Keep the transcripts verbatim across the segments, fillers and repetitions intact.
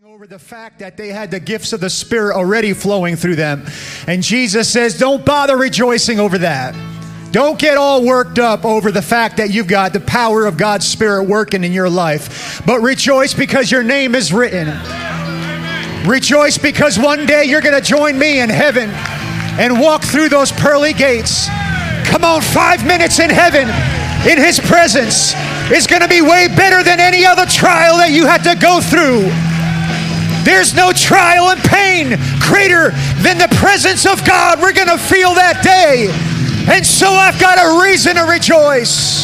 Over the fact that they had the gifts of the Spirit already flowing through them. And Jesus says, don't bother rejoicing over that. Don't get all worked up over the fact that you've got the power of God's Spirit working in your life. But rejoice because your name is written. Rejoice because one day you're going to join me in heaven and walk through those pearly gates. Come on, five minutes in heaven in His presence is going to be way better than any other trial that you had to go through. There's no trial and pain greater than the presence of God we're going to feel that day. And so I've got a reason to rejoice.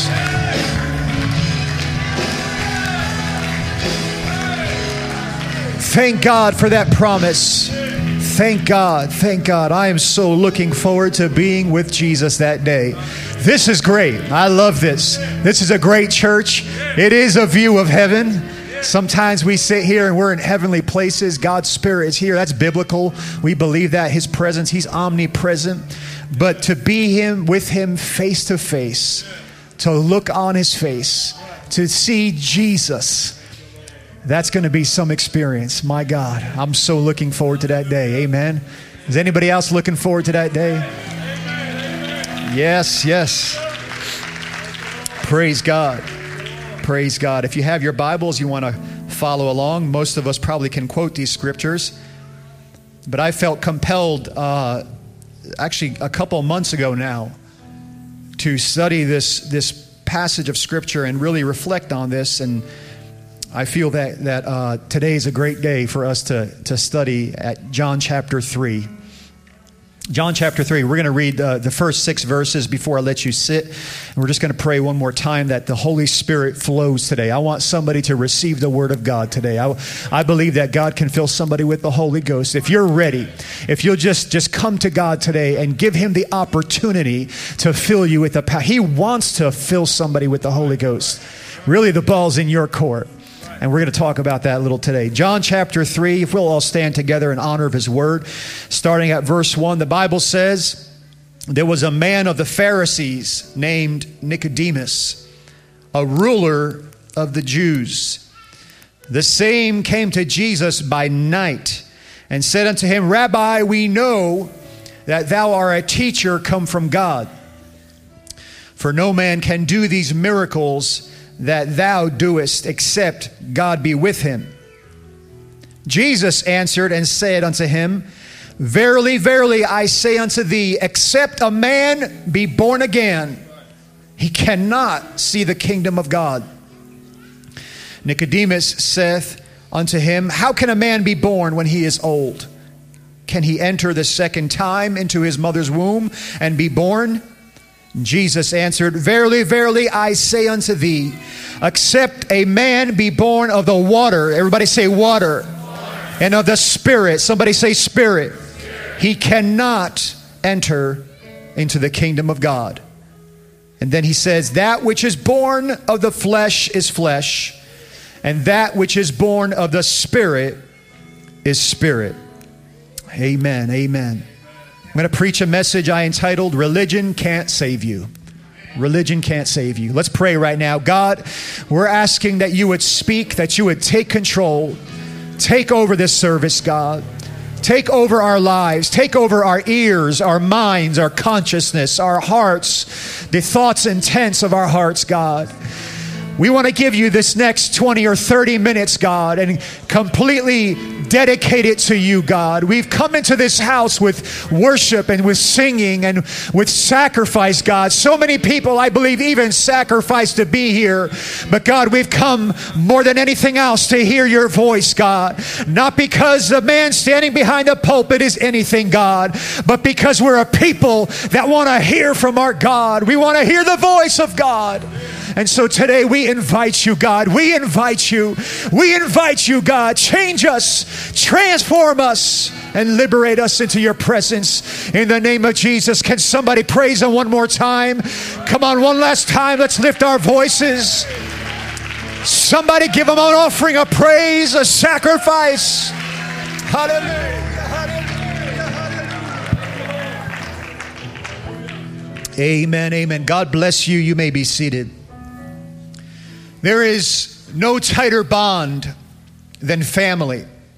Thank God for that promise. Thank God. Thank God. I am so looking forward to being with Jesus that day. This is great. I love this. This is a great church. It is a view of heaven. Sometimes we sit here and we're in heavenly places. God's Spirit is here. That's biblical. We believe that. His presence, He's omnipresent. But to be Him, with Him face to face, to look on His face, to see Jesus, that's going to be some experience. My God, I'm so looking forward to that day. Amen. Is anybody else looking forward to that day? Yes, yes. Praise God. Praise God. If you have your Bibles, you want to follow along. Most of us probably can quote these scriptures. But I felt compelled, uh, actually a couple months ago now, to study this this passage of Scripture and really reflect on this. And I feel that that uh, today is a great day for us to, to study at John chapter three. John chapter three, we're going to read uh, the first six verses before I let you sit. And we're just going to pray one more time that the Holy Spirit flows today. I want somebody to receive the Word of God today. I, I believe that God can fill somebody with the Holy Ghost. If you're ready, if you'll just, just come to God today and give Him the opportunity to fill you with the power. He wants to fill somebody with the Holy Ghost. Really, the ball's in your court. And we're going to talk about that a little today. John chapter three, if we'll all stand together in honor of His Word. Starting at verse one, the Bible says, there was a man of the Pharisees named Nicodemus, a ruler of the Jews. The same came to Jesus by night and said unto Him, Rabbi, we know that thou art a teacher come from God. For no man can do these miracles that thou doest, except God be with him. Jesus answered and said unto him, Verily, verily, I say unto thee, except a man be born again, he cannot see the kingdom of God. Nicodemus saith unto him, How can a man be born when he is old? Can he enter the second time into his mother's womb and be born? Jesus answered, Verily, verily, I say unto thee, except a man be born of the water, everybody say water, water. And of the Spirit, somebody say Spirit, Spirit, he cannot enter into the kingdom of God. And then he says, That which is born of the flesh is flesh, and that which is born of the Spirit is spirit. Amen, amen. I'm going to preach a message I entitled, Religion Can't Save You. Religion can't save you. Let's pray right now. God, we're asking that you would speak, that you would take control. Take over this service, God. Take over our lives. Take over our ears, our minds, our consciousness, our hearts, the thoughts and intents of our hearts, God. We want to give you this next twenty or thirty minutes, God, and completely dedicate it to you, God. We've come into this house with worship and with singing and with sacrifice, God. So many people, I believe, even sacrifice to be here. But God, we've come more than anything else to hear your voice, God. Not because the man standing behind the pulpit is anything, God, but because we're a people that want to hear from our God. We want to hear the voice of God. And so today we invite you, God. We invite you. We invite you, God. Change us, transform us, and liberate us into your presence. In the name of Jesus, can somebody praise him one more time? Come on, one last time. Let's lift our voices. Somebody give him an offering of praise, a sacrifice. Hallelujah. Hallelujah. Amen, amen. God bless you. You may be seated. There is no tighter bond than family.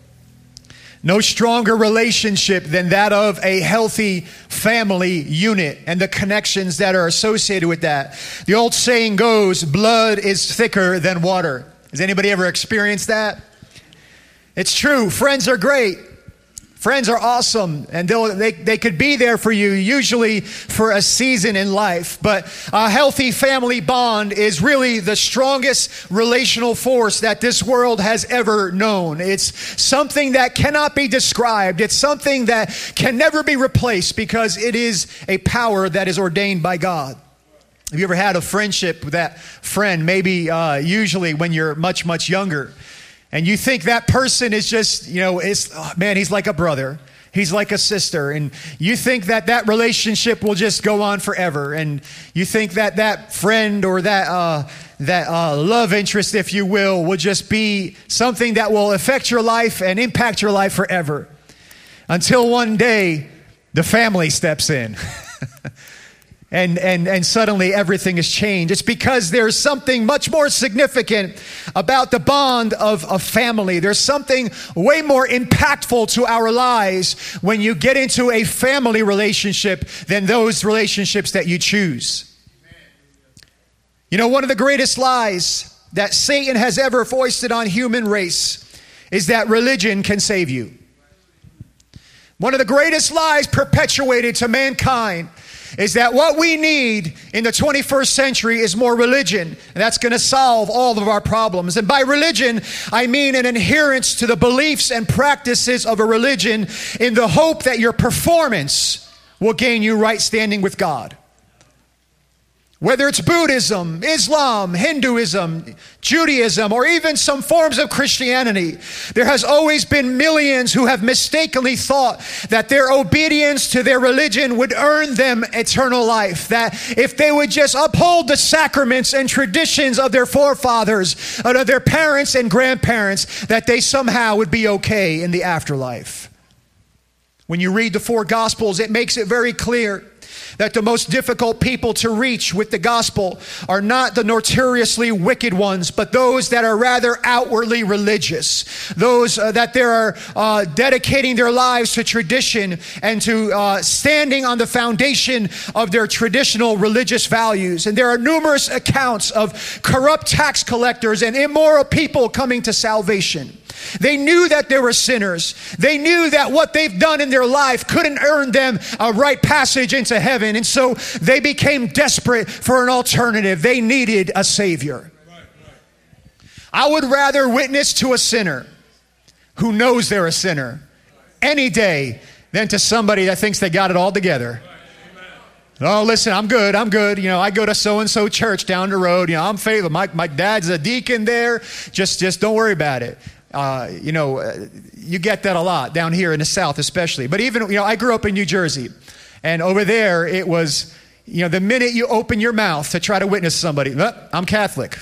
No stronger relationship than that of a healthy family unit and the connections that are associated with that. The old saying goes, blood is thicker than water. Has anybody ever experienced that? It's true. Friends are great. Friends are awesome, and they'll, they they could be there for you, usually for a season in life. But a healthy family bond is really the strongest relational force that this world has ever known. It's something that cannot be described. It's something that can never be replaced because it is a power that is ordained by God. Have you ever had a friendship with that friend, maybe uh, usually when you're much, much younger? And you think that person is just, you know, is oh, man, he's like a brother. He's like a sister. And you think that that relationship will just go on forever. And you think that that friend or that uh, that uh, love interest, if you will, will just be something that will affect your life and impact your life forever. Until one day, the family steps in. And, and and suddenly everything has changed. It's because there's something much more significant about the bond of a family. There's something way more impactful to our lives when you get into a family relationship than those relationships that you choose. You know, one of the greatest lies that Satan has ever foisted on human race is that religion can save you. One of the greatest lies perpetuated to mankind is that what we need in the twenty-first century is more religion, and that's going to solve all of our problems. And by religion, I mean an adherence to the beliefs and practices of a religion in the hope that your performance will gain you right standing with God. Whether it's Buddhism, Islam, Hinduism, Judaism, or even some forms of Christianity, there has always been millions who have mistakenly thought that their obedience to their religion would earn them eternal life. That if they would just uphold the sacraments and traditions of their forefathers, of their parents and grandparents, that they somehow would be okay in the afterlife. When you read the four Gospels, it makes it very clear that the most difficult people to reach with the gospel are not the notoriously wicked ones, but those that are rather outwardly religious. Those uh, that they are uh, dedicating their lives to tradition and to uh, standing on the foundation of their traditional religious values. And there are numerous accounts of corrupt tax collectors and immoral people coming to salvation. They knew that they were sinners. They knew that what they've done in their life couldn't earn them a right passage into heaven. And so they became desperate for an alternative. They needed a Savior. I would rather witness to a sinner who knows they're a sinner any day than to somebody that thinks they got it all together. Oh, listen, I'm good. I'm good. You know, I go to so-and-so church down the road. You know, I'm faithful. My, my dad's a deacon there. Just, just don't worry about it. Uh, you know, uh, you get that a lot down here in the South especially. But even, you know, I grew up in New Jersey. And over there, it was, you know, the minute you open your mouth to try to witness somebody, oh, I'm Catholic.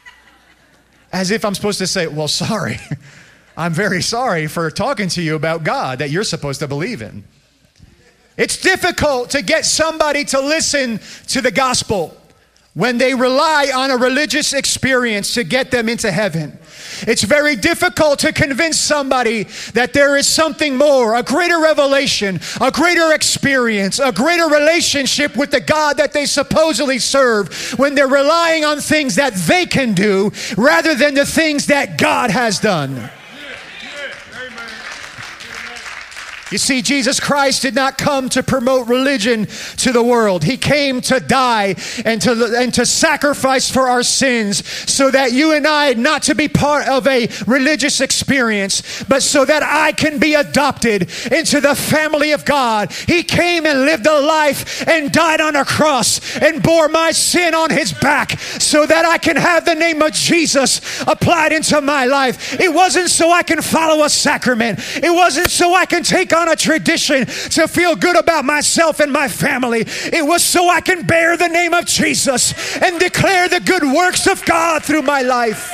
As if I'm supposed to say, well, sorry. I'm very sorry for talking to you about God that you're supposed to believe in. It's difficult to get somebody to listen to the gospel when they rely on a religious experience to get them into heaven. It's very difficult to convince somebody that there is something more, a greater revelation, a greater experience, a greater relationship with the God that they supposedly serve when they're relying on things that they can do rather than the things that God has done. You see, Jesus Christ did not come to promote religion to the world. He came to die and to, and to sacrifice for our sins so that you and I, not to be part of a religious experience, but so that I can be adopted into the family of God. He came and lived a life and died on a cross and bore my sin on his back so that I can have the name of Jesus applied into my life. It wasn't so I can follow a sacrament. It wasn't so I can take on on a tradition to feel good about myself and my family. It was so I can bear the name of Jesus and declare the good works of God through my life.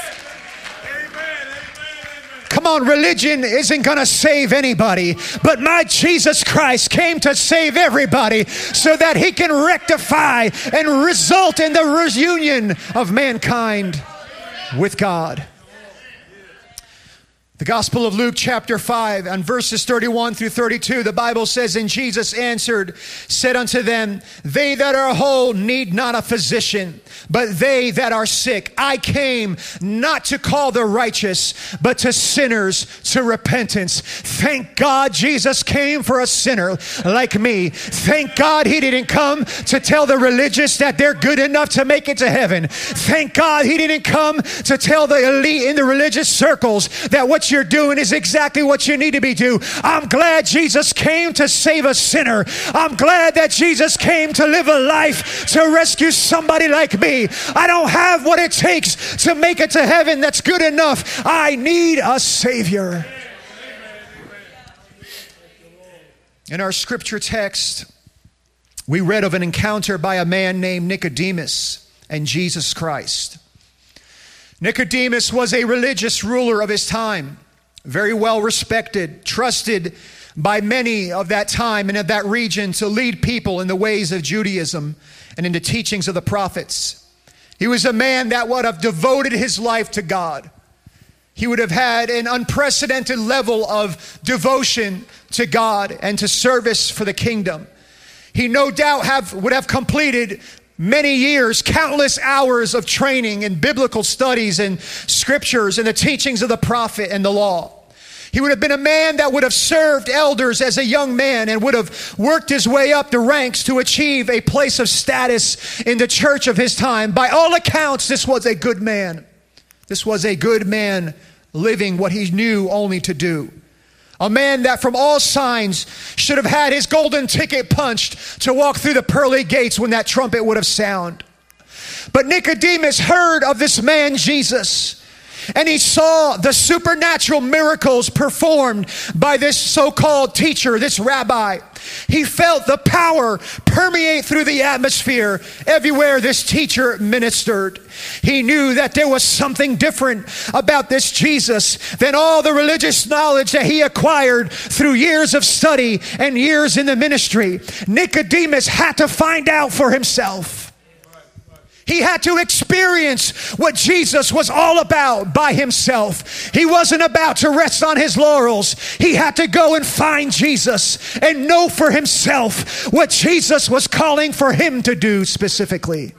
Come on, religion isn't going to save anybody, but my Jesus Christ came to save everybody so that he can rectify and result in the reunion of mankind with God. The Gospel of Luke chapter five and verses thirty-one through thirty-two, the Bible says, and Jesus answered, said unto them, they that are whole need not a physician, but they that are sick. I came not to call the righteous, but to sinners to repentance. Thank God Jesus came for a sinner like me. Thank God he didn't come to tell the religious that they're good enough to make it to heaven. Thank God he didn't come to tell the elite in the religious circles that what you're doing is exactly what you need to be doing. I'm glad Jesus came to save a sinner. I'm glad that Jesus came to live a life to rescue somebody like me. I don't have what it takes to make it to heaven. That's good enough. I need a Savior. In our scripture text, we read of an encounter by a man named Nicodemus and Jesus Christ. Nicodemus was a religious ruler of his time, very well respected, trusted by many of that time and of that region to lead people in the ways of Judaism and in the teachings of the prophets. He was a man that would have devoted his life to God. He would have had an unprecedented level of devotion to God and to service for the kingdom. He no doubt have, would have completed many years, countless hours of training in biblical studies and scriptures and the teachings of the prophet and the law. He would have been a man that would have served elders as a young man and would have worked his way up the ranks to achieve a place of status in the church of his time. By all accounts, this was a good man. This was a good man living what he knew only to do. A man that from all signs should have had his golden ticket punched to walk through the pearly gates when that trumpet would have sounded. But Nicodemus heard of this man Jesus, and he saw the supernatural miracles performed by this so-called teacher, this rabbi. He felt the power permeate through the atmosphere everywhere this teacher ministered. He knew that there was something different about this Jesus than all the religious knowledge that he acquired through years of study and years in the ministry. Nicodemus had to find out for himself. He had to experience what Jesus was all about by himself. He wasn't about to rest on his laurels. He had to go and find Jesus and know for himself what Jesus was calling for him to do specifically.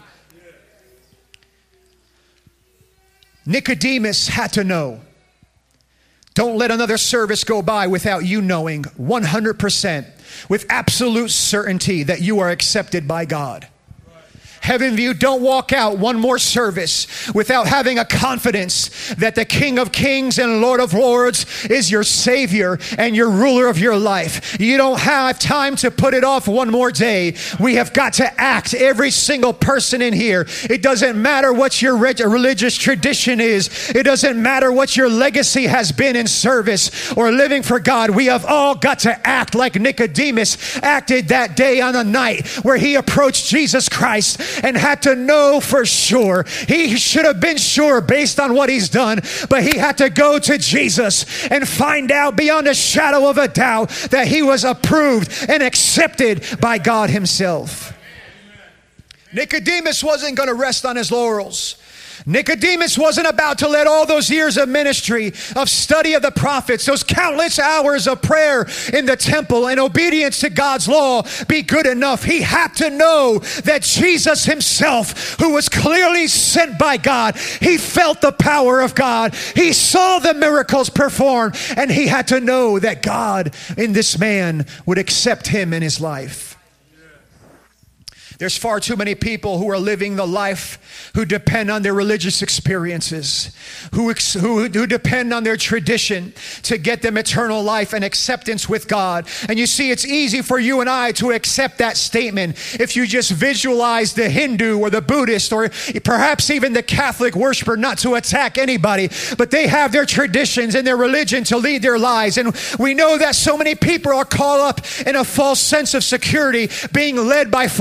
Nicodemus had to know. Don't let another service go by without you knowing one hundred percent with absolute certainty that you are accepted by God. Heaven View, don't walk out one more service without having a confidence that the King of Kings and Lord of Lords is your Savior and your ruler of your life. You don't have time to put it off one more day. We have got to act, every single person in here. It doesn't matter what your religious tradition is. It doesn't matter what your legacy has been in service or living for God. We have all got to act like Nicodemus acted that day on a night where he approached Jesus Christ and had to know for sure. He should have been sure based on what he's done, but he had to go to Jesus and find out beyond a shadow of a doubt that he was approved and accepted by God himself. Nicodemus wasn't going to rest on his laurels. Nicodemus wasn't about to let all those years of ministry, of study of the prophets, those countless hours of prayer in the temple and obedience to God's law be good enough. He had to know that Jesus himself, who was clearly sent by God, he felt the power of God. He saw the miracles performed, and he had to know that God in this man would accept him in his life. There's far too many people who are living the life who depend on their religious experiences, who, who, who depend on their tradition to get them eternal life and acceptance with God. And you see, it's easy for you and I to accept that statement if you just visualize the Hindu or the Buddhist or perhaps even the Catholic worshiper, not to attack anybody, but they have their traditions and their religion to lead their lives. And we know that so many people are caught up in a false sense of security, being led by false doctrine.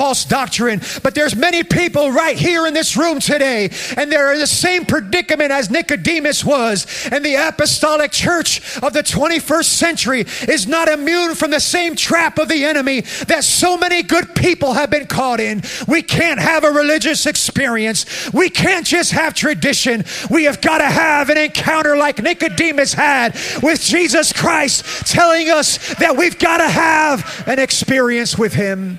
doctrine. But there's many people right here in this room today, and they're in the same predicament as Nicodemus was. And the apostolic church of the twenty-first century is not immune from the same trap of the enemy that so many good people have been caught in. We can't have a religious experience. We can't just have tradition. We have got to have an encounter like Nicodemus had with Jesus Christ, telling us that we've got to have an experience with him.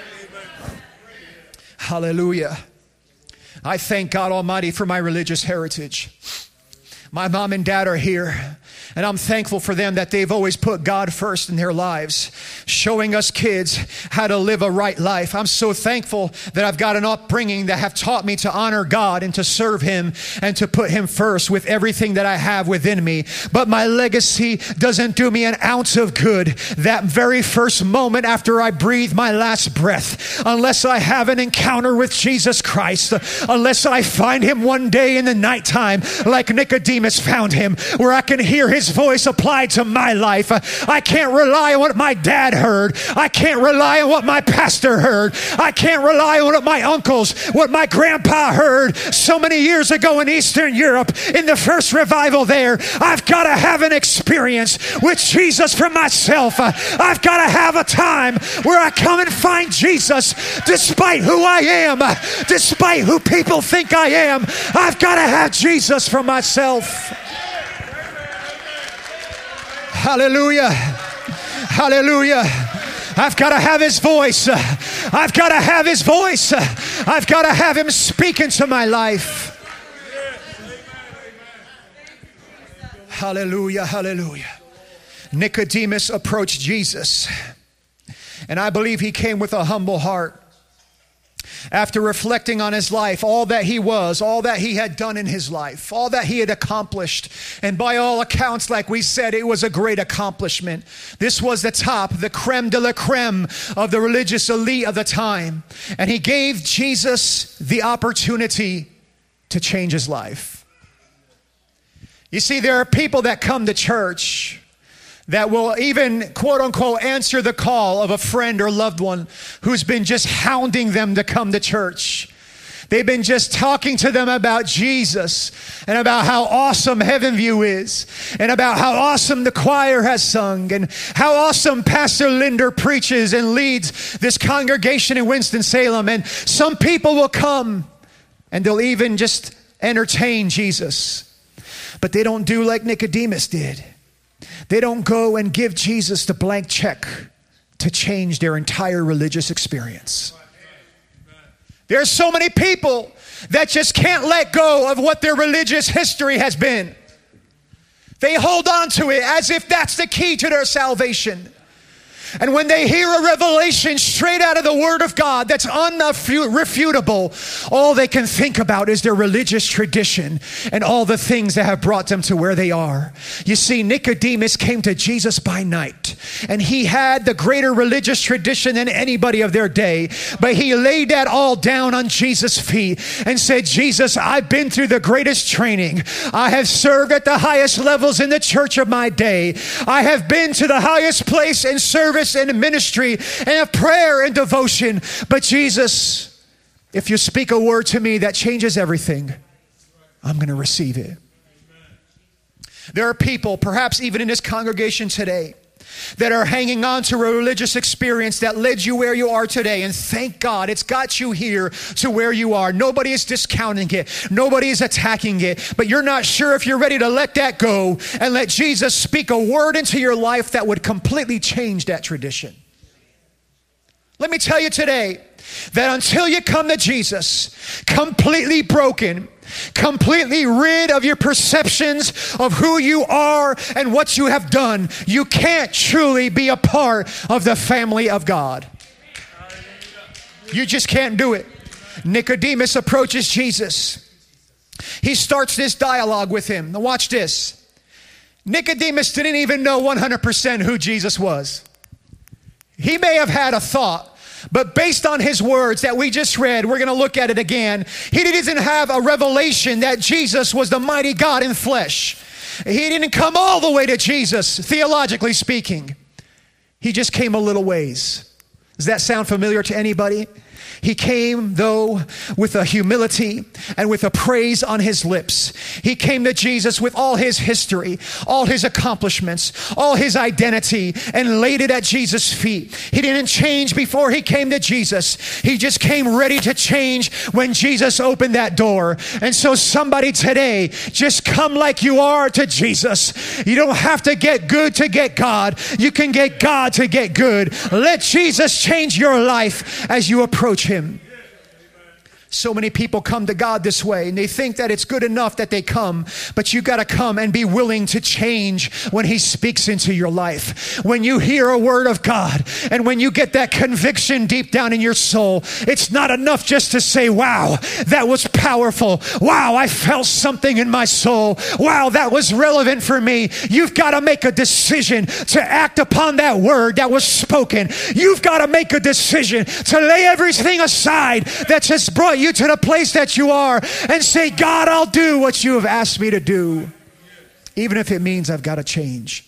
Hallelujah. I thank God Almighty for my religious heritage. My mom and dad are here, and I'm thankful for them that they've always put God first in their lives, showing us kids how to live a right life. I'm so thankful that I've got an upbringing that have taught me to honor God and to serve him and to put him first with everything that I have within me. But my legacy doesn't do me an ounce of good that very first moment after I breathe my last breath, unless I have an encounter with Jesus Christ, unless I find him one day in the nighttime like Nicodemus found him, where I can hear his voice applied to my life. I can't rely on what my dad heard. I can't rely on what my pastor heard. I can't rely on what my uncles, what my grandpa heard so many years ago in Eastern Europe in the first revival there. I've got to have an experience with Jesus for myself. I've got to have a time where I come and find Jesus despite who I am, despite who people think I am. I've got to have Jesus for myself. Hallelujah. Hallelujah. I've got to have his voice. I've got to have his voice. I've got to have him speak into my life. Hallelujah. Hallelujah. Nicodemus approached Jesus, and I believe he came with a humble heart. After reflecting on his life, all that he was, all that he had done in his life, all that he had accomplished, and by all accounts, like we said, it was a great accomplishment. This was the top, the creme de la creme of the religious elite of the time. And he gave Jesus the opportunity to change his life. You see, there are people that come to church that will even, quote unquote, answer the call of a friend or loved one who's been just hounding them to come to church. They've been just talking to them about Jesus and about how awesome Heaven View is and about how awesome the choir has sung and how awesome Pastor Linder preaches and leads this congregation in Winston-Salem. And some people will come and they'll even just entertain Jesus, but they don't do like Nicodemus did. They don't go and give Jesus the blank check to change their entire religious experience. There's so many people that just can't let go of what their religious history has been. They hold on to it as if that's the key to their salvation. And when they hear a revelation straight out of the Word of God that's unrefutable, all they can think about is their religious tradition and all the things that have brought them to where they are. You see, Nicodemus came to Jesus by night, and he had the greater religious tradition than anybody of their day, but he laid that all down on Jesus' feet and said, Jesus, I've been through the greatest training. I have served at the highest levels in the church of my day. I have been to the highest place in service and ministry and of prayer and devotion. But Jesus, if you speak a word to me that changes everything, I'm going to receive it. There are people, perhaps even in this congregation today, that are hanging on to a religious experience that led you where you are today. And thank God it's got you here to where you are. Nobody is discounting it. Nobody is attacking it. But you're not sure if you're ready to let that go and let Jesus speak a word into your life that would completely change that tradition. Let me tell you today that until you come to Jesus completely broken, completely rid of your perceptions of who you are and what you have done, you can't truly be a part of the family of God. You just can't do it. Nicodemus approaches Jesus. He starts this dialogue with him. Now watch this. Nicodemus didn't even know one hundred percent who Jesus was. He may have had a thought, but based on his words that we just read, we're going to look at it again. He didn't have a revelation that Jesus was the mighty God in flesh. He didn't come all the way to Jesus, theologically speaking. He just came a little ways. Does that sound familiar to anybody? He came, though, with a humility and with a praise on his lips. He came to Jesus with all his history, all his accomplishments, all his identity, and laid it at Jesus' feet. He didn't change before he came to Jesus. He just came ready to change when Jesus opened that door. And so somebody today, just come like you are to Jesus. You don't have to get good to get God. You can get God to get good. Let Jesus change your life as you approach him. So many people come to God this way, and they think that it's good enough that they come, but you got to come and be willing to change when he speaks into your life. When you hear a word of God, and when you get that conviction deep down in your soul, it's not enough just to say, wow, that was powerful. Wow, I felt something in my soul. Wow, that was relevant for me. You've got to make a decision to act upon that word that was spoken. You've got to make a decision to lay everything aside that just brought you you to the place that you are and say, God, I'll do what you have asked me to do, even if it means I've got to change.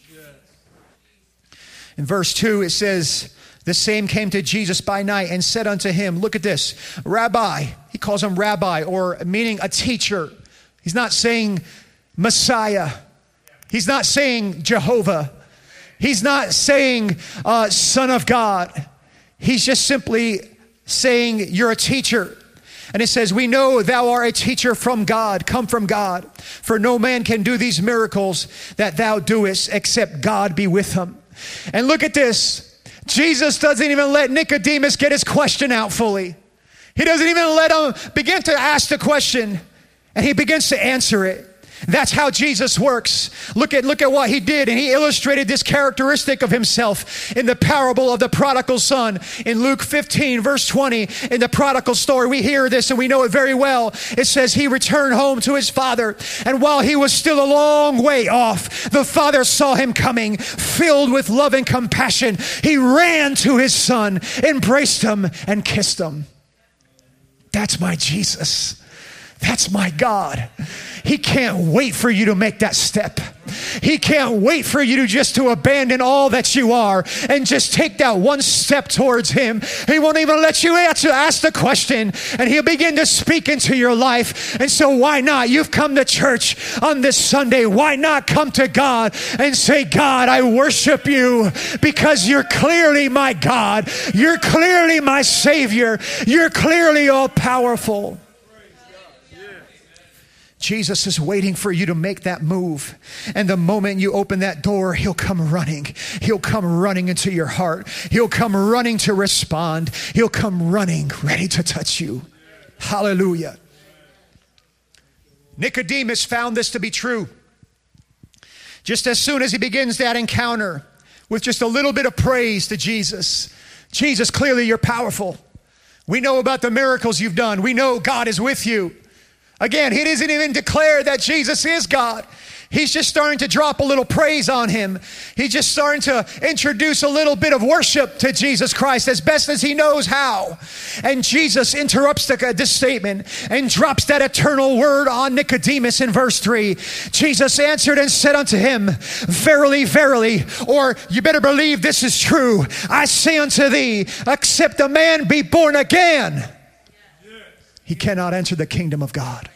In verse two, it says, the same came to Jesus by night and said unto him, look at this, Rabbi. He calls him Rabbi, or meaning a teacher. He's not saying Messiah. He's not saying Jehovah. He's not saying uh, Son of God. He's just simply saying you're a teacher. And it says, we know thou art a teacher from God, come from God. For no man can do these miracles that thou doest except God be with him. And look at this. Jesus doesn't even let Nicodemus get his question out fully. He doesn't even let him begin to ask the question, and he begins to answer it. That's how Jesus works. Look at, look at what he did. And he illustrated this characteristic of himself in the parable of the prodigal son. In Luke fifteen, verse twenty, in the prodigal story, we hear this and we know it very well. It says he returned home to his father. And while he was still a long way off, the father saw him coming, filled with love and compassion. He ran to his son, embraced him, and kissed him. That's my Jesus. That's my God. He can't wait for you to make that step. He can't wait for you to just to abandon all that you are and just take that one step towards him. He won't even let you answer, ask the question, and he'll begin to speak into your life. And so why not? You've come to church on this Sunday. Why not come to God and say, God, I worship you because you're clearly my God. You're clearly my Savior. You're clearly all powerful. Jesus is waiting for you to make that move. And the moment you open that door, he'll come running. He'll come running into your heart. He'll come running to respond. He'll come running, ready to touch you. Hallelujah. Nicodemus found this to be true. Just as soon as he begins that encounter with just a little bit of praise to Jesus. Jesus, clearly you're powerful. We know about the miracles you've done. We know God is with you. Again, he doesn't even declare that Jesus is God. He's just starting to drop a little praise on him. He's just starting to introduce a little bit of worship to Jesus Christ as best as he knows how. And Jesus interrupts the, this statement and drops that eternal word on Nicodemus in verse three. Jesus answered and said unto him, verily, verily, or you better believe this is true. I say unto thee, except a man be born again, he cannot enter the kingdom of God.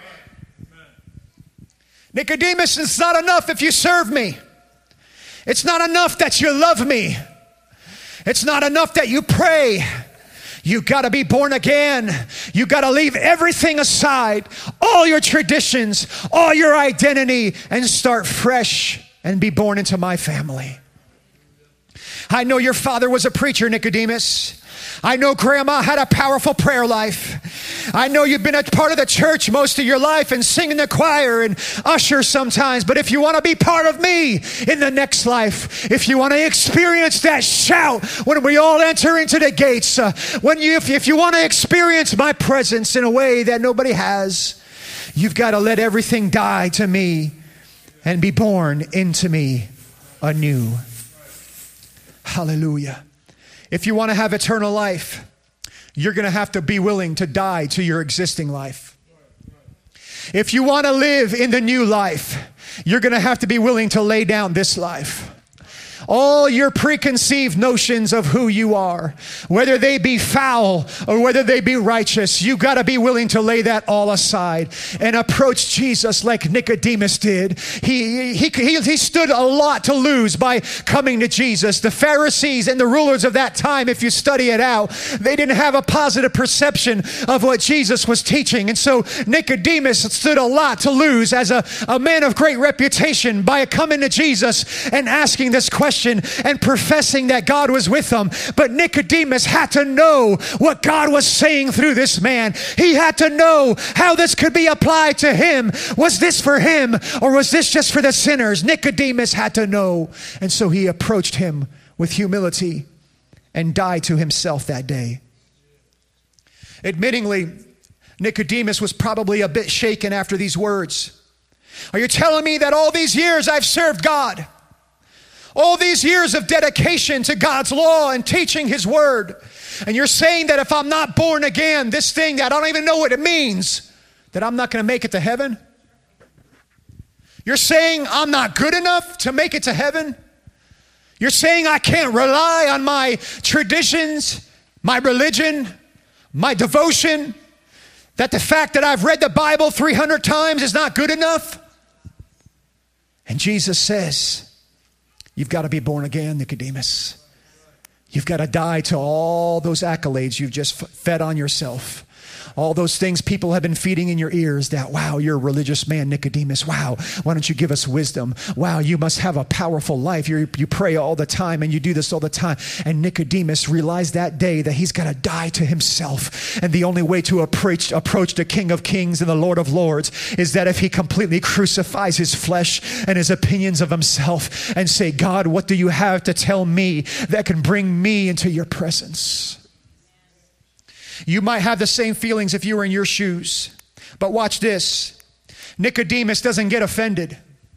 Nicodemus, it's not enough if you serve me. It's not enough that you love me. It's not enough that you pray. You got to be born again. You got to leave everything aside, all your traditions, all your identity, and start fresh and be born into my family. I know your father was a preacher, Nicodemus. I know grandma had a powerful prayer life. I know you've been a part of the church most of your life and sing in the choir and usher sometimes. But if you want to be part of me in the next life, if you want to experience that shout when we all enter into the gates, uh, when you, if, if you want to experience my presence in a way that nobody has, you've got to let everything die to me and be born into me anew. Hallelujah. If you want to have eternal life, you're going to have to be willing to die to your existing life. If you want to live in the new life, you're going to have to be willing to lay down this life. all your preconceived notions of who you are, whether they be foul or whether they be righteous, you got to be willing to lay that all aside and approach Jesus like Nicodemus did. He, he, he, he stood a lot to lose by coming to Jesus. The Pharisees and the rulers of that time, if you study it out, they didn't have a positive perception of what Jesus was teaching. And so Nicodemus stood a lot to lose as a, a man of great reputation by coming to Jesus and asking this question and professing that God was with them. But Nicodemus had to know what God was saying through this man. He had to know how this could be applied to him. Was this for him or was this just for the sinners? Nicodemus had to know. And so he approached him with humility and died to himself that day. Admittingly, Nicodemus was probably a bit shaken after these words. Are you telling me that all these years I've served God? All these years of dedication to God's law and teaching His word. And you're saying that if I'm not born again, this thing that I don't even know what it means, that I'm not going to make it to heaven? You're saying I'm not good enough to make it to heaven? You're saying I can't rely on my traditions, my religion, my devotion, that the fact that I've read the Bible three hundred times is not good enough? And Jesus says, you've got to be born again, Nicodemus. You've got to die to all those accolades you've just fed on yourself. All those things people have been feeding in your ears that, wow, you're a religious man, Nicodemus. Wow, why don't you give us wisdom? Wow, you must have a powerful life. You're, you pray all the time and you do this all the time. And Nicodemus realized that day that he's got to die to himself. And the only way to approach, approach the King of Kings and the Lord of Lords is that if he completely crucifies his flesh and his opinions of himself and say, God, what do you have to tell me that can bring me into your presence? You might have the same feelings if you were in your shoes. But watch this. Nicodemus doesn't get offended.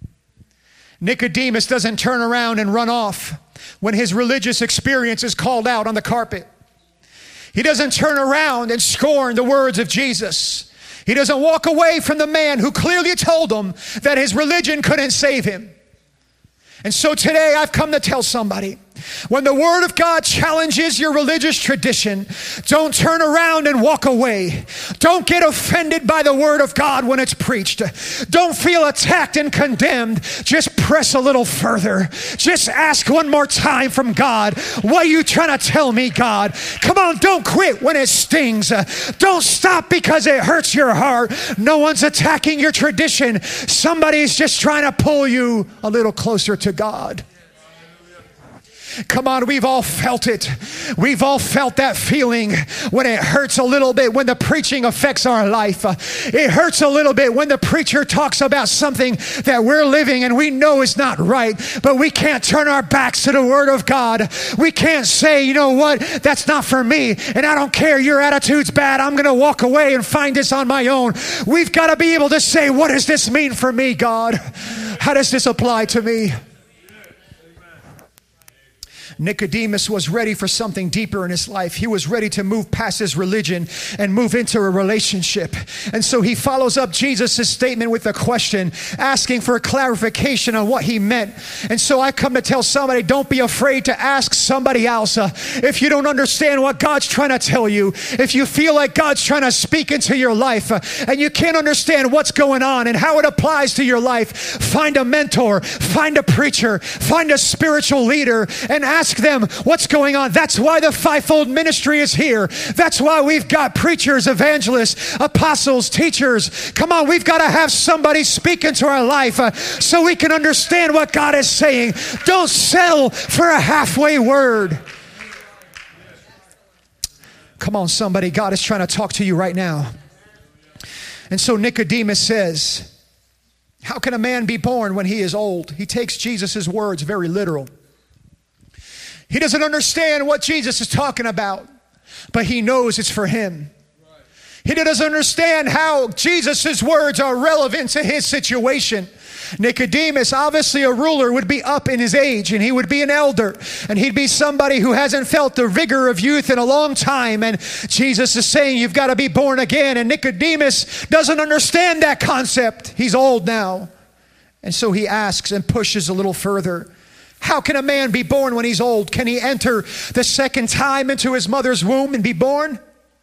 Nicodemus doesn't turn around and run off when his religious experience is called out on the carpet. He doesn't turn around and scorn the words of Jesus. He doesn't walk away from the man who clearly told him that his religion couldn't save him. And so today I've come to tell somebody, when the Word of God challenges your religious tradition, don't turn around and walk away. Don't get offended by the Word of God when it's preached. Don't feel attacked and condemned. Just press a little further. Just ask one more time from God, what are you trying to tell me, God? Come on, don't quit when it stings. Don't stop because it hurts your heart. No one's attacking your tradition. Somebody's just trying to pull you a little closer to God. Come on, we've all felt it. We've all felt that feeling when it hurts a little bit when the preaching affects our life. It hurts a little bit when the preacher talks about something that we're living and we know is not right, but we can't turn our backs to the Word of God. We can't say, you know what, that's not for me, and I don't care, your attitude's bad, I'm going to walk away and find this on my own. We've got to be able to say, what does this mean for me, God? How does this apply to me? Nicodemus was ready for something deeper in his life. He was ready to move past his religion and move into a relationship. And so he follows up Jesus' statement with a question, asking for a clarification on what he meant. And so I come to tell somebody, don't be afraid to ask somebody else. Uh, if you don't understand what God's trying to tell you, if you feel like God's trying to speak into your life uh, and you can't understand what's going on and how it applies to your life, find a mentor, find a preacher, find a spiritual leader and ask them what's going on. That's why the fivefold ministry is here. That's why we've got preachers, evangelists, apostles, teachers. Come on, we've got to have somebody speak into our life uh, so we can understand what God is saying. Don't settle for a halfway word. Come on, somebody. God is trying to talk to you right now. And so Nicodemus says, how can a man be born when he is old? He takes Jesus' words very literal. He doesn't understand what Jesus is talking about, but he knows it's for him. He doesn't understand how Jesus' words are relevant to his situation. Nicodemus, obviously a ruler, would be up in his age, and he would be an elder, and he'd be somebody who hasn't felt the vigor of youth in a long time. And Jesus is saying, you've got to be born again. And Nicodemus doesn't understand that concept. He's old now. And so he asks and pushes a little further. How can a man be born when he's old? Can he enter the second time into his mother's womb and be born?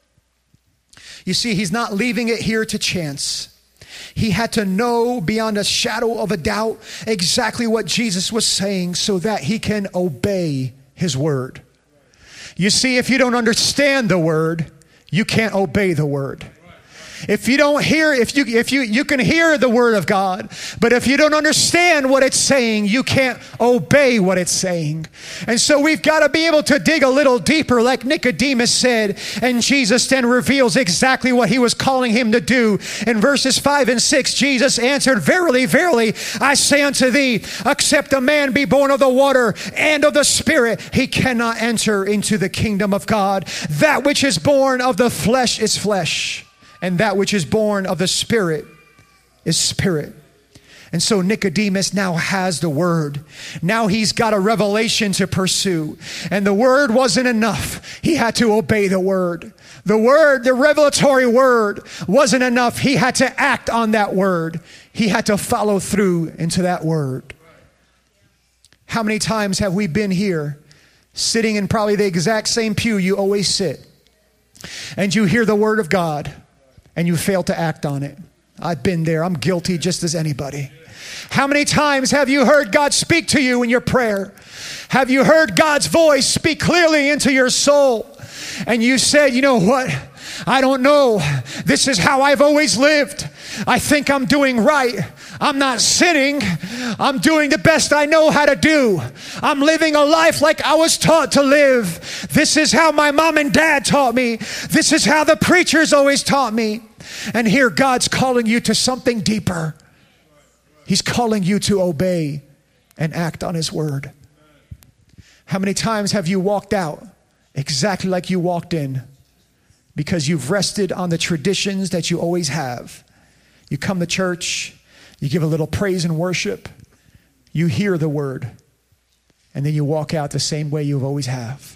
You see, he's not leaving it here to chance. He had to know beyond a shadow of a doubt exactly what Jesus was saying so that he can obey his word. You see, if you don't understand the word, you can't obey the word. If you don't hear, if you if you you can hear the word of God, but if you don't understand what it's saying, you can't obey what it's saying. And so we've got to be able to dig a little deeper, like Nicodemus said, and Jesus then reveals exactly what he was calling him to do. In verses five and six, Jesus answered, "Verily, verily, I say unto thee, except a man be born of the water and of the Spirit, he cannot enter into the kingdom of God. That which is born of the flesh is flesh, and that which is born of the Spirit is spirit." And so Nicodemus now has the word. Now he's got a revelation to pursue. And the word wasn't enough. He had to obey the word. The word, the revelatory word wasn't enough. He had to act on that word. He had to follow through into that word. How many times have we been here, sitting in probably the exact same pew you always sit, and you hear the word of God, and you fail to act on it? I've been there. I'm guilty just as anybody. How many times have you heard God speak to you in your prayer? Have you heard God's voice speak clearly into your soul? And you said, you know what? I don't know. This is how I've always lived. I think I'm doing right. I'm not sinning. I'm doing the best I know how to do. I'm living a life like I was taught to live. This is how my mom and dad taught me. This is how the preachers always taught me. And here God's calling you to something deeper. He's calling you to obey and act on his word. How many times have you walked out exactly like you walked in because you've rested on the traditions that you always have? You come to church, you give a little praise and worship, you hear the word, and then you walk out the same way you've always have.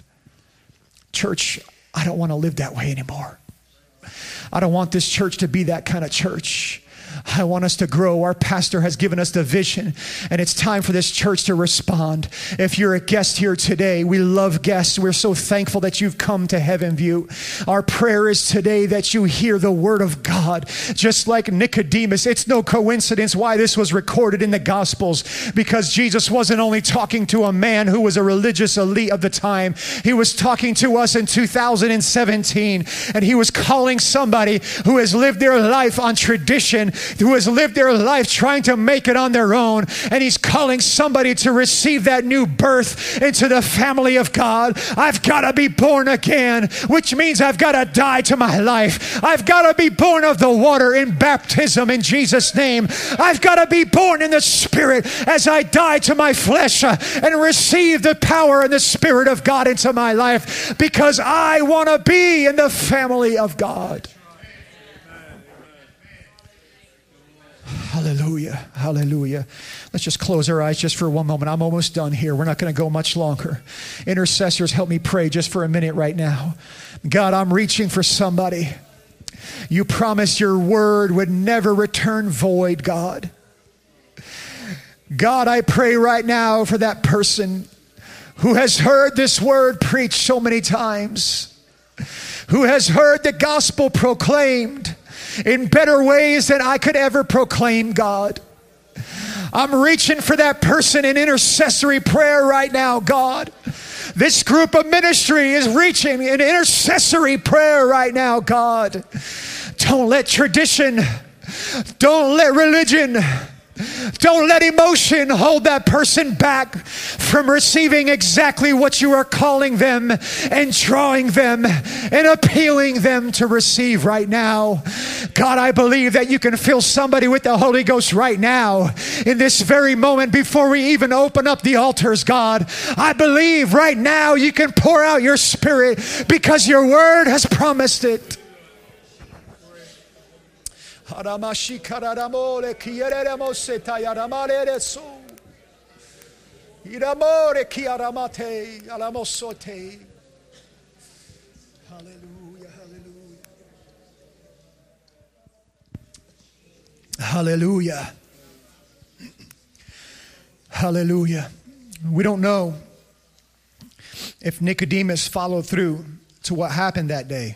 Church, I don't want to live that way anymore. I don't want this church to be that kind of church. I want us to grow. Our pastor has given us the vision, and it's time for this church to respond. If you're a guest here today, we love guests. We're so thankful that you've come to Heaven View. Our prayer is today that you hear the word of God, just like Nicodemus. It's no coincidence why this was recorded in the Gospels, because Jesus wasn't only talking to a man who was a religious elite of the time. He was talking to us in two thousand seventeen, and he was calling somebody who has lived their life on tradition, who has lived their life trying to make it on their own. And he's calling somebody to receive that new birth into the family of God. I've got to be born again, which means I've got to die to my life. I've got to be born of the water in baptism in Jesus' name. I've got to be born in the Spirit as I die to my flesh uh, and receive the power and the Spirit of God into my life, because I want to be in the family of God. Hallelujah. Hallelujah. Let's just close our eyes just for one moment. I'm almost done here. We're not going to go much longer. Intercessors, help me pray just for a minute right now. God, I'm reaching for somebody. You promised your word would never return void, God. God, I pray right now for that person who has heard this word preached so many times, who has heard the gospel proclaimed in better ways than I could ever proclaim, God. I'm reaching for that person in intercessory prayer right now, God. This group of ministry is reaching in intercessory prayer right now, God. Don't let tradition, don't let religion, don't let emotion hold that person back from receiving exactly what you are calling them and drawing them and appealing them to receive right now. God, I believe that you can fill somebody with the Holy Ghost right now in this very moment before we even open up the altars, God. I believe right now you can pour out your Spirit because your word has promised it. Hallelujah, hallelujah. Hallelujah. We don't know if Nicodemus followed through to what happened that day.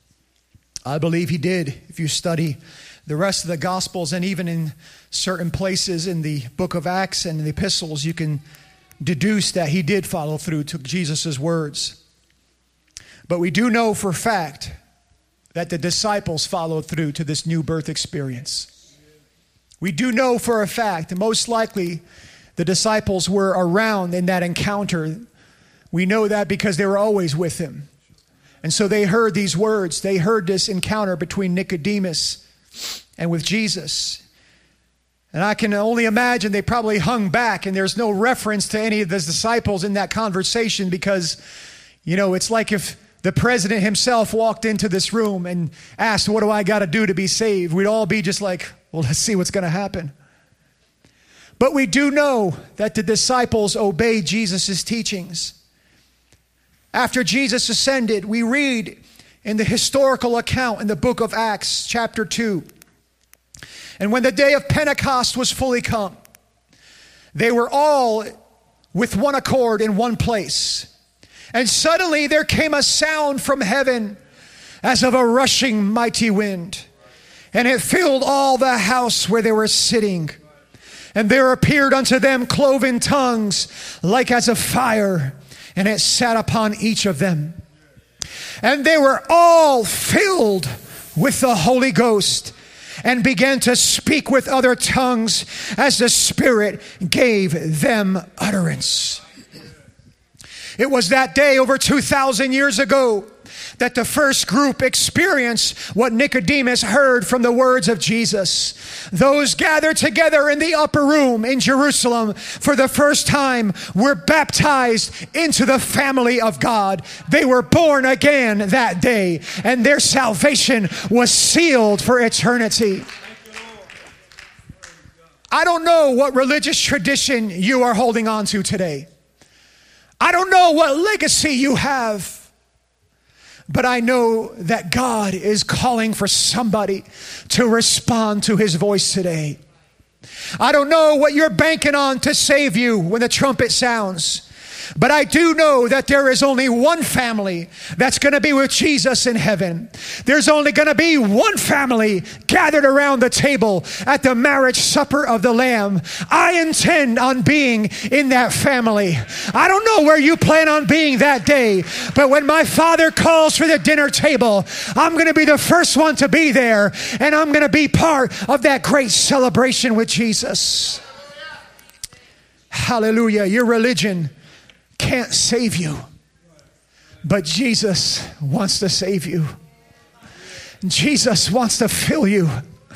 I believe he did. If you study the rest of the Gospels and even in certain places in the book of Acts and the epistles, you can deduce that he did follow through to Jesus' words. But we do know for a fact that the disciples followed through to this new birth experience. We do know for a fact, most likely, the disciples were around in that encounter. We know that because they were always with him. And so they heard these words. They heard this encounter between Nicodemus and with Jesus. And I can only imagine they probably hung back, and there's no reference to any of the disciples in that conversation because, you know, it's like if the president himself walked into this room and asked, what do I got to do to be saved? We'd all be just like, well, let's see what's going to happen. But we do know that the disciples obeyed Jesus' teachings. After Jesus ascended, we read in the historical account in the book of Acts, chapter two. And when the day of Pentecost was fully come, they were all with one accord in one place. And suddenly there came a sound from heaven as of a rushing mighty wind. And it filled all the house where they were sitting. And there appeared unto them cloven tongues like as of fire, and it sat upon each of them. And they were all filled with the Holy Ghost and began to speak with other tongues as the Spirit gave them utterance. It was that day over two thousand years ago that the first group experienced what Nicodemus heard from the words of Jesus. Those gathered together in the upper room in Jerusalem for the first time were baptized into the family of God. They were born again that day, and their salvation was sealed for eternity. I don't know what religious tradition you are holding on to today. I don't know what legacy you have. But I know that God is calling for somebody to respond to his voice today. I don't know what you're banking on to save you when the trumpet sounds. But I do know that there is only one family that's going to be with Jesus in heaven. There's only going to be one family gathered around the table at the marriage supper of the Lamb. I intend on being in that family. I don't know where you plan on being that day, but when my Father calls for the dinner table, I'm going to be the first one to be there, and I'm going to be part of that great celebration with Jesus. Hallelujah. Your religion can't save you, but Jesus wants to save you. Jesus wants to fill you.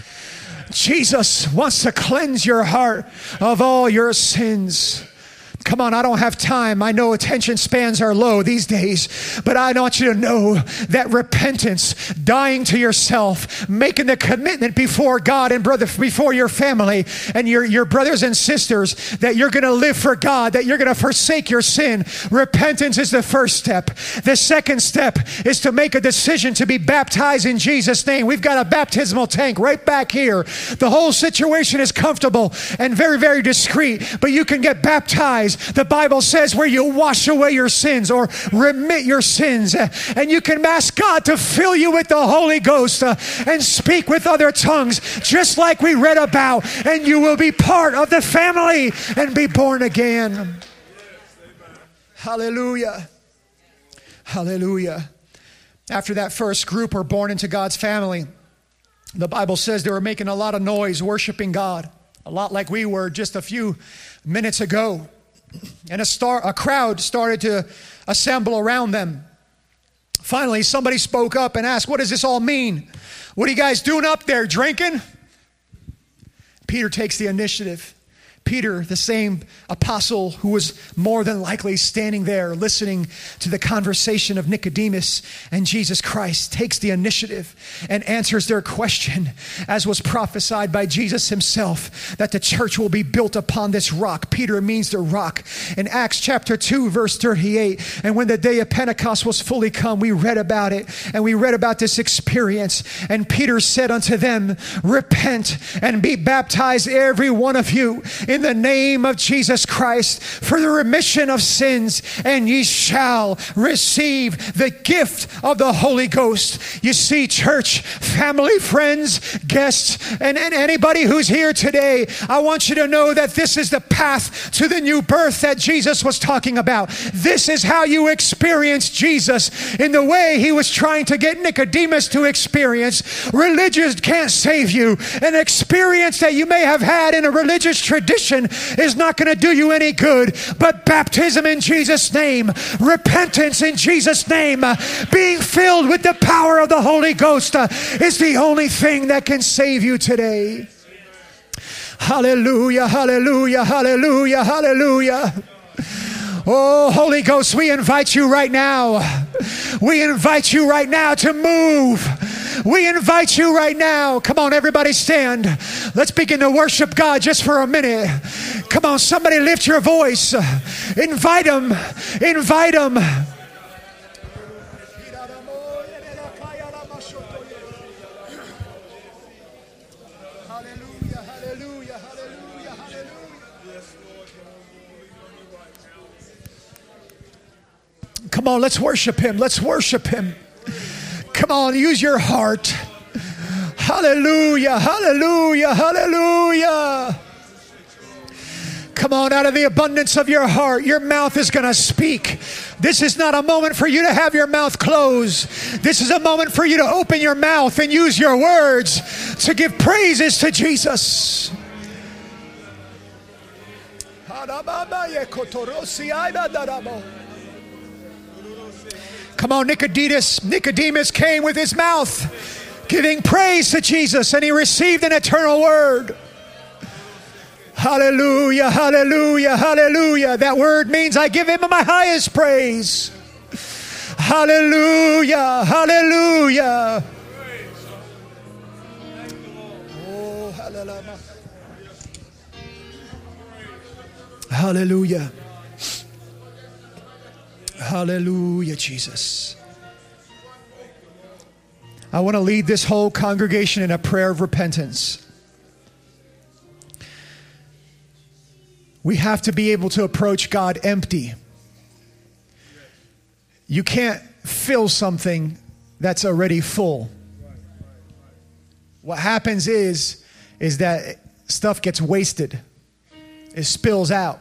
Jesus wants to cleanse your heart of all your sins. Come on, I don't have time. I know attention spans are low these days, but I want you to know that repentance, dying to yourself, making the commitment before God and brother, before your family and your, your brothers and sisters, that you're going to live for God, that you're going to forsake your sin. Repentance is the first step. The second step is to make a decision to be baptized in Jesus' name. We've got a baptismal tank right back here. The whole situation is comfortable and very, very discreet, but you can get baptized. The Bible says where you wash away your sins or remit your sins, and you can ask God to fill you with the Holy Ghost uh, and speak with other tongues just like we read about, and you will be part of the family and be born again. Hallelujah. Hallelujah. After that first group were born into God's family, the Bible says they were making a lot of noise worshiping God, a lot like we were just a few minutes ago. And a, star, a crowd started to assemble around them. Finally, somebody spoke up and asked, what does this all mean? What are you guys doing up there, drinking? Peter takes the initiative. Peter, the same apostle who was more than likely standing there listening to the conversation of Nicodemus and Jesus Christ, takes the initiative and answers their question, as was prophesied by Jesus himself, that the church will be built upon this rock. Peter means the rock. In Acts chapter two, verse thirty-eight, and when the day of Pentecost was fully come, we read about it, and we read about this experience. And Peter said unto them, repent and be baptized every one of you in the name of Jesus Christ for the remission of sins, and ye shall receive the gift of the Holy Ghost. You see, church, family, friends, guests, and, and anybody who's here today, I want you to know that this is the path to the new birth that Jesus was talking about. This is how you experience Jesus in the way he was trying to get Nicodemus to experience. Religious can't save you. An experience that you may have had in a religious tradition is not going to do you any good. But baptism in Jesus' name, repentance in Jesus' name, uh, being filled with the power of the Holy Ghost uh, is the only thing that can save you today. Hallelujah, hallelujah, hallelujah, hallelujah. Oh, Holy Ghost, we invite you right now. We invite you right now to move. We invite you right now. Come on, everybody stand. Let's begin to worship God just for a minute. Come on, somebody lift your voice. Invite him. Invite him. Come on, let's worship him. Let's worship him. Come on, use your heart. Hallelujah, hallelujah, hallelujah. Come on, out of the abundance of your heart, your mouth is going to speak. This is not a moment for you to have your mouth closed. This is a moment for you to open your mouth and use your words to give praises to Jesus. Come on, Nicodemus. Nicodemus came with his mouth, giving praise to Jesus, and he received an eternal word. Hallelujah, hallelujah, hallelujah. That word means I give him my highest praise. Hallelujah, hallelujah. Oh, hallelujah. Hallelujah. Hallelujah, Jesus. I want to lead this whole congregation in a prayer of repentance. We have to be able to approach God empty. You can't fill something that's already full. What happens is, is that stuff gets wasted. It spills out.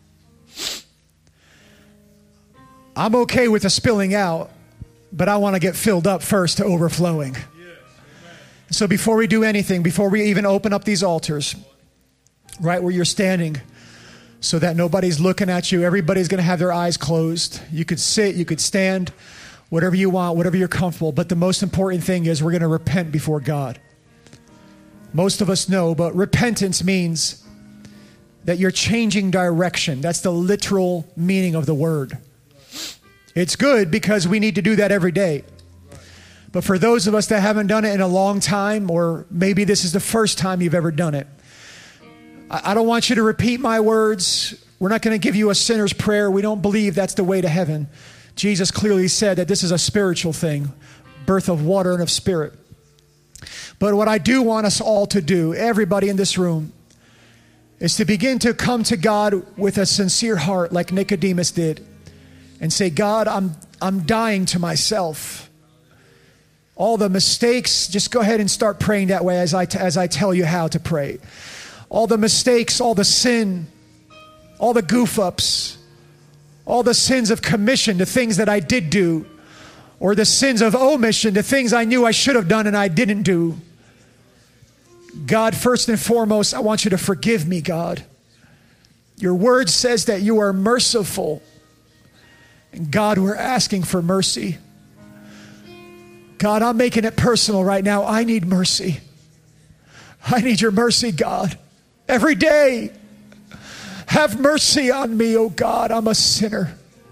I'm okay with the spilling out, but I want to get filled up first to overflowing. So before we do anything, before we even open up these altars, right where you're standing, so that nobody's looking at you, everybody's going to have their eyes closed. You could sit, you could stand, whatever you want, whatever you're comfortable. But the most important thing is we're going to repent before God. Most of us know, but repentance means that you're changing direction. That's the literal meaning of the word. It's good because we need to do that every day. But for those of us that haven't done it in a long time, or maybe this is the first time you've ever done it, I don't want you to repeat my words. We're not going to give you a sinner's prayer. We don't believe that's the way to heaven. Jesus clearly said that this is a spiritual thing, birth of water and of spirit. But what I do want us all to do, everybody in this room, is to begin to come to God with a sincere heart like Nicodemus did and say, God, I'm, I'm dying to myself. All the mistakes, just go ahead and start praying that way as I, t- as I tell you how to pray. All the mistakes, all the sin, all the goof ups, all the sins of commission, the things that I did do, or the sins of omission, the things I knew I should have done and I didn't do. God, first and foremost, I want you to forgive me, God. Your word says that you are merciful. And God, we're asking for mercy. God, I'm making it personal right now. I need mercy. I need your mercy, God. Every day, have mercy on me, oh God. I'm a sinner.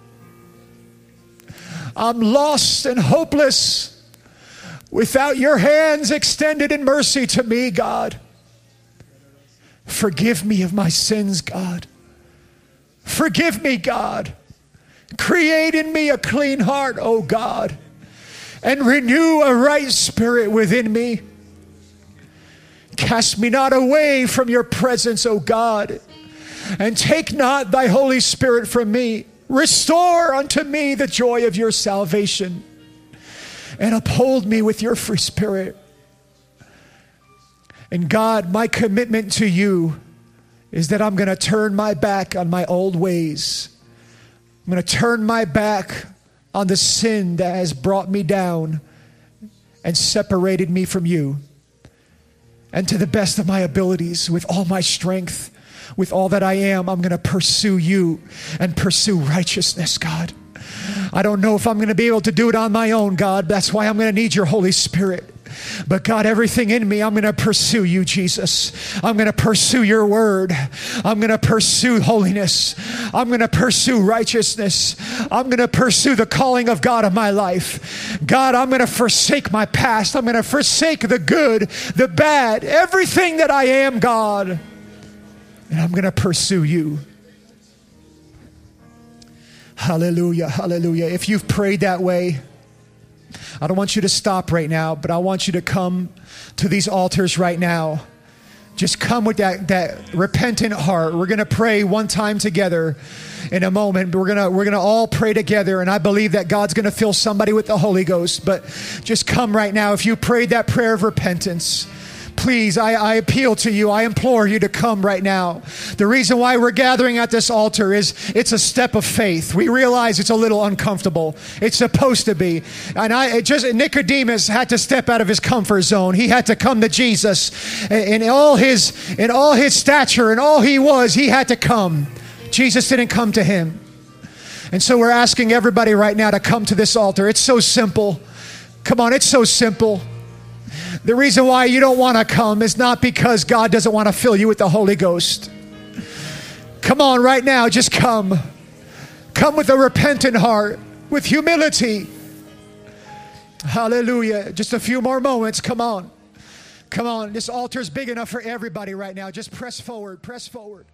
I'm lost and hopeless without your hands extended in mercy to me, God. Forgive me of my sins, God. Forgive me, God. Create in me a clean heart, oh God, and renew a right spirit within me. Cast me not away from your presence, O God, And take not thy Holy Spirit from me. Restore unto me the joy of your salvation, and uphold me with your free spirit. And God, my commitment to you is that I'm going to turn my back on my old ways. I'm going to turn my back on the sin that has brought me down and separated me from you. And to the best of my abilities, with all my strength, with all that I am, I'm going to pursue you and pursue righteousness, God. I don't know if I'm going to be able to do it on my own, God. That's why I'm going to need your Holy Spirit. But God, everything in me, I'm going to pursue you, Jesus. I'm going to pursue your word. I'm going to pursue holiness. I'm going to pursue righteousness. I'm going to pursue the calling of God in my life. God, I'm going to forsake my past. I'm going to forsake the good, the bad, everything that I am, God. And I'm going to pursue you. Hallelujah, hallelujah. If you've prayed that way, I don't want you to stop right now, but I want you to come to these altars right now. Just come with that, that repentant heart. We're going to pray one time together in a moment. We're going to, we're going to all pray together, and I believe that God's going to fill somebody with the Holy Ghost. But just come right now. If you prayed that prayer of repentance, please, I, I appeal to you. I implore you to come right now. The reason why we're gathering at this altar is it's a step of faith. We realize it's a little uncomfortable. It's supposed to be. And I it just Nicodemus had to step out of his comfort zone. He had to come to Jesus in all his in all his stature and all he was. He had to come. Jesus didn't come to him. And so we're asking everybody right now to come to this altar. It's so simple. Come on, it's so simple. The reason why you don't want to come is not because God doesn't want to fill you with the Holy Ghost. Come on right now, just come. Come with a repentant heart, with humility. Hallelujah. Just a few more moments. Come on. Come on. This altar is big enough for everybody right now. Just press forward. Press forward.